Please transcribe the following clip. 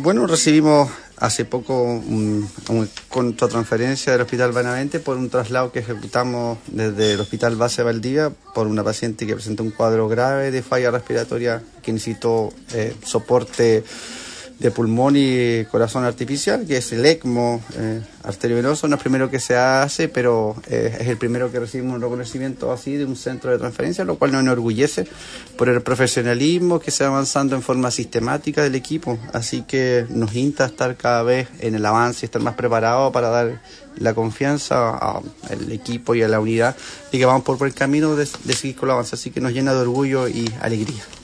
Bueno, recibimos hace poco una contratransferencia del Hospital Benavente por un traslado que ejecutamos desde el Hospital Base Valdivia por una paciente que presentó un cuadro grave de falla respiratoria que necesitó soporte de pulmón y corazón artificial, que es el ECMO arteriovenoso. No es el primero que se hace, pero es el primero que recibimos un reconocimiento así de un centro de transferencia, lo cual nos enorgullece por el profesionalismo que se va avanzando en forma sistemática del equipo, así que nos insta a estar cada vez en el avance y estar más preparados para dar la confianza al equipo y a la unidad y que vamos por el camino de seguir con el avance, así que nos llena de orgullo y alegría.